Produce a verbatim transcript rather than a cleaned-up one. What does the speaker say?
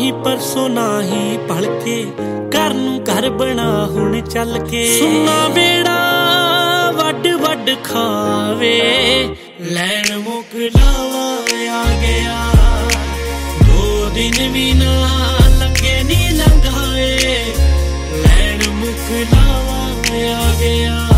ही परसों ना ही भलके घर नूं घर बना हुण चल के। सुन्ना बेड़ा वड वड खावे लैण मोकलावा आ गया। दो दिन भी ना लंघे नी लंघाए लैण मोकलावा आ गया।